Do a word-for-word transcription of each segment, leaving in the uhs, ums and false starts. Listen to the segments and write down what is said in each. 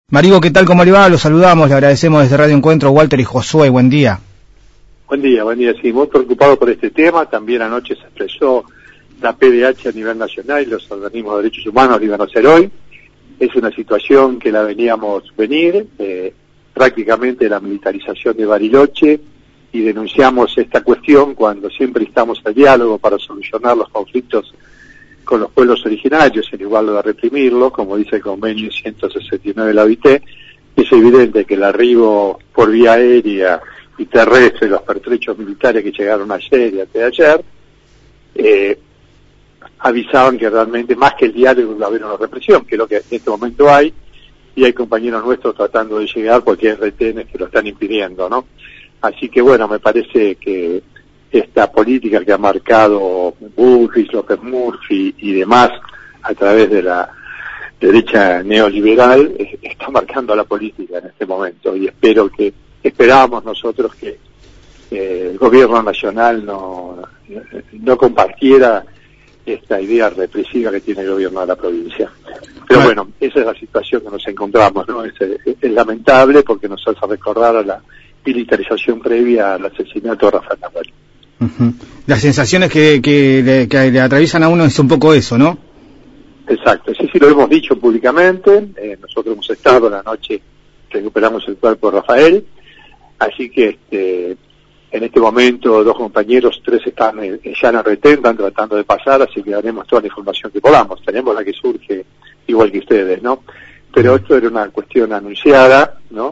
Marigo, ¿qué tal? ¿Cómo le va? Los saludamos, le agradecemos desde Radio Encuentro, Walter y Josué, buen día. Buen día, buen día, sí, muy preocupado por este tema. También anoche se expresó la P D H a nivel nacional y los organismos de derechos humanos lo iban a hacer hoy. Es una situación que la veníamos venir, eh, prácticamente la militarización de Bariloche, y denunciamos esta cuestión cuando siempre estamos al diálogo para solucionar los conflictos con los pueblos originarios, en lugar de reprimirlos, como dice el convenio ciento sesenta y nueve de la O I T. Es evidente que el arribo por vía aérea y terrestre, los pertrechos militares que llegaron ayer y antes de ayer, eh, avisaban que realmente más que el diálogo iba a haber una represión, que es lo que en este momento hay, y hay compañeros nuestros tratando de llegar porque hay retenes que lo están impidiendo, ¿no? Así que bueno, me parece que esta política que ha marcado Bullrich, López Murphy y demás a través de la derecha neoliberal eh, está marcando la política en este momento, y espero que esperábamos nosotros que eh, el gobierno nacional no, no compartiera esta idea represiva que tiene el gobierno de la provincia. Pero bueno, esa es la situación que nos encontramos, ¿no? Es, es, es lamentable porque nos hace recordar a la militarización previa al asesinato de Rafael Nahuel. Uh-huh. Las sensaciones que, que, le, que le atraviesan a uno es un poco eso, ¿no? Exacto, sí, sí, lo hemos dicho públicamente. Eh, nosotros hemos estado la noche, recuperamos el cuerpo de Rafael, así que este, en este momento dos compañeros, tres están eh, ya en el retén, están tratando de pasar, así que daremos toda la información que podamos. Tenemos la que surge igual que ustedes, ¿no? Pero esto era una cuestión anunciada, ¿no?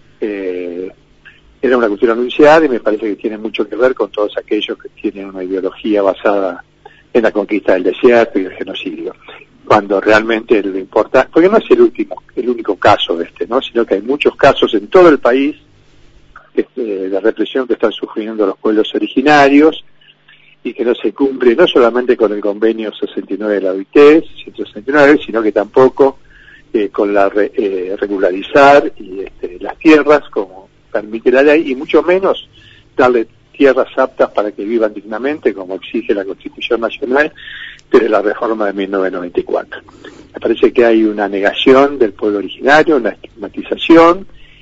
Eh, Era una cuestión anunciada y me parece que tiene mucho que ver con todos aquellos que tienen una ideología basada en la conquista del desierto y el genocidio. Cuando realmente lo importa, porque no es el último, el único caso de este, ¿no? Sino que hay muchos casos en todo el país este, de represión que están sufriendo los pueblos originarios y que no se cumple no solamente con el convenio sesenta y nueve de la O I T, ciento sesenta y nueve, sino que tampoco eh, con la re, eh, regularizar y este, las tierras como permite la ley, y mucho menos darle tierras aptas para que vivan dignamente, como exige la Constitución Nacional desde la reforma de mil novecientos noventa y cuatro. Me parece que hay una negación del pueblo originario, una estigmatización,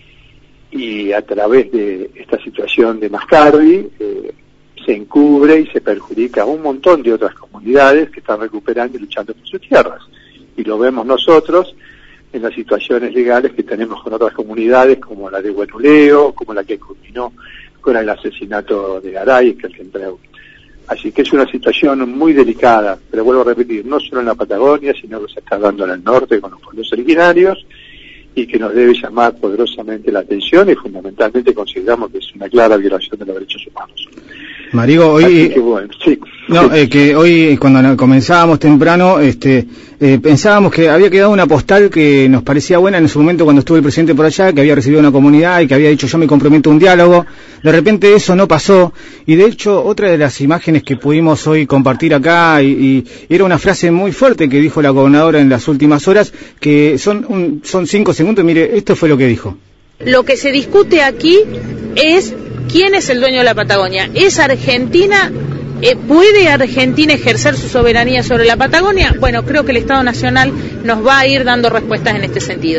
y a través de esta situación de Mascardi eh, se encubre y se perjudica a un montón de otras comunidades que están recuperando y luchando por sus tierras. Y lo vemos nosotros en las situaciones legales que tenemos con otras comunidades, como la de Huenuleo, como la que culminó con el asesinato de Garay, que el Centreo. Así que es una situación muy delicada, pero vuelvo a repetir, no solo en la Patagonia, sino que se está dando en el norte con los pueblos originarios, y que nos debe llamar poderosamente la atención, y fundamentalmente consideramos que es una clara violación de los derechos humanos. Marigo, hoy que, bueno, sí, no, sí. Eh, que hoy cuando comenzábamos temprano, este, eh, pensábamos que había quedado una postal que nos parecía buena en su momento cuando estuvo el presidente por allá, que había recibido una comunidad y que había dicho yo me comprometo a un diálogo. De repente eso no pasó, y de hecho otra de las imágenes que pudimos hoy compartir acá y, y era una frase muy fuerte que dijo la gobernadora en las últimas horas, que son un, son cinco segundos. Mire, esto fue lo que dijo. Lo que se discute aquí es quién es el dueño de la Patagonia. ¿Es Argentina? Eh, ¿Puede Argentina ejercer su soberanía sobre la Patagonia? Bueno, creo que el Estado Nacional nos va a ir dando respuestas en este sentido.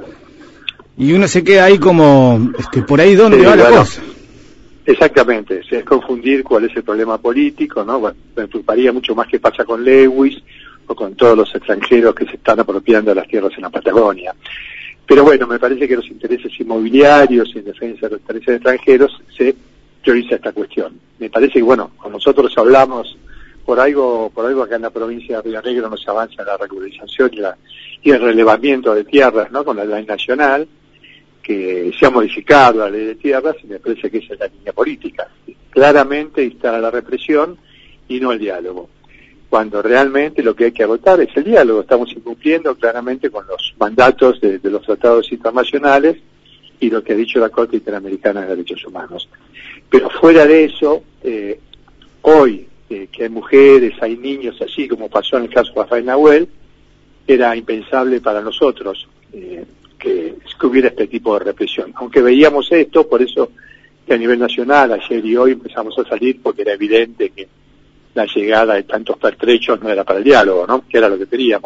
Y uno se queda ahí como, este, por ahí dónde sí, va la bueno, cosa. Exactamente, o sea, es confundir cuál es el problema político, ¿no? Bueno, me preocuparía mucho más qué pasa con Lewis o con todos los extranjeros que se están apropiando de las tierras en la Patagonia. Pero bueno, me parece que los intereses inmobiliarios y en defensa de los intereses extranjeros se prioriza esta cuestión. Me parece que, bueno, con nosotros hablamos por algo, por algo acá en la provincia de Río Negro no se avanza en la regularización y, la, y el relevamiento de tierras, ¿no? Con la ley nacional, que se ha modificado la ley de tierras, y me parece que esa es la línea política. Claramente instala la represión y no el diálogo, cuando realmente lo que hay que agotar es el diálogo. Estamos incumpliendo claramente con los mandatos de, de los tratados internacionales y lo que ha dicho la Corte Interamericana de Derechos Humanos. Pero fuera de eso, eh, hoy, eh, que hay mujeres, hay niños, así como pasó en el caso de Rafael Nahuel, era impensable para nosotros eh, que, que hubiera este tipo de represión. Aunque veíamos esto, por eso que a nivel nacional, ayer y hoy empezamos a salir, porque era evidente que la llegada de tantos pertrechos no era para el diálogo, ¿no? Que era lo que queríamos.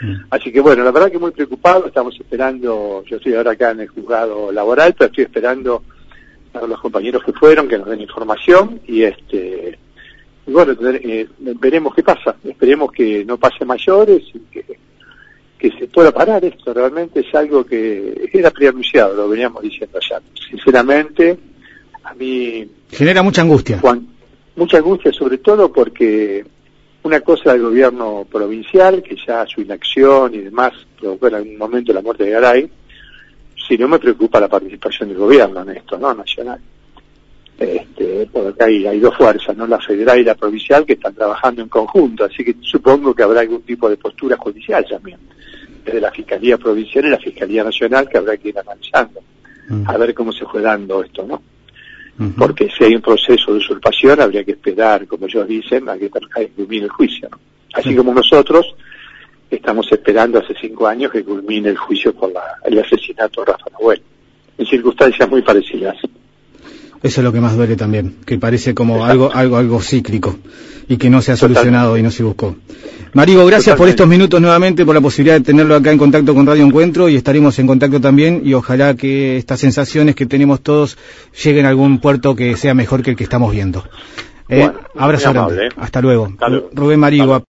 Mm. Así que bueno, la verdad que muy preocupado, estamos esperando, yo estoy ahora acá en el juzgado laboral, pero estoy esperando a los compañeros que fueron, que nos den información, y este y bueno, eh, veremos qué pasa, esperemos que no pase mayores, y que, que se pueda parar esto, realmente es algo que era preanunciado, lo veníamos diciendo allá. Sinceramente, a mí... Genera mucha angustia. Juan, mucha angustia sobre todo porque una cosa del gobierno provincial, que ya su inacción y demás provocó en algún momento la muerte de Garay, si no me preocupa la participación del gobierno en esto, ¿no? Nacional. Este, porque hay, hay dos fuerzas, ¿no? La federal y la provincial, que están trabajando en conjunto, así que supongo que habrá algún tipo de postura judicial también, desde la Fiscalía Provincial y la Fiscalía Nacional, que habrá que ir analizando, uh-huh. a ver cómo se fue dando esto, ¿no? Uh-huh. Porque si hay un proceso de usurpación, habría que esperar, como ellos dicen, a que culmine el juicio, ¿no? Así sí. como nosotros estamos esperando hace cinco años que culmine el juicio por la, el asesinato de Rafa Nahuel, en circunstancias muy parecidas. Eso es lo que más duele también, que parece como algo algo algo cíclico y que no se ha solucionado Totalmente. y no se buscó. Marigo, gracias Totalmente. por estos minutos nuevamente, por la posibilidad de tenerlo acá en contacto con Radio Encuentro, y estaremos en contacto también, y ojalá que estas sensaciones que tenemos todos lleguen a algún puerto que sea mejor que el que estamos viendo. Eh, bueno, abrazo grande. Amable, ¿eh? Hasta luego. Hasta luego. Rubén Marigo.